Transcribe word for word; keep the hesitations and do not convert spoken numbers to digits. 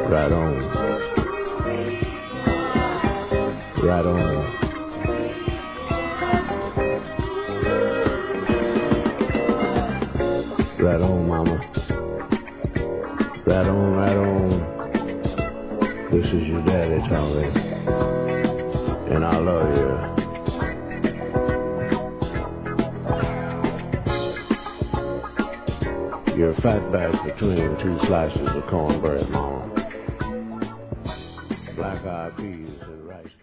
Right on. Right on. Right on, mama. Right on, right on. This is your daddy talking. And I love you. You're a fatback between two slices of cornbread, mama. Black eyed peas and rice.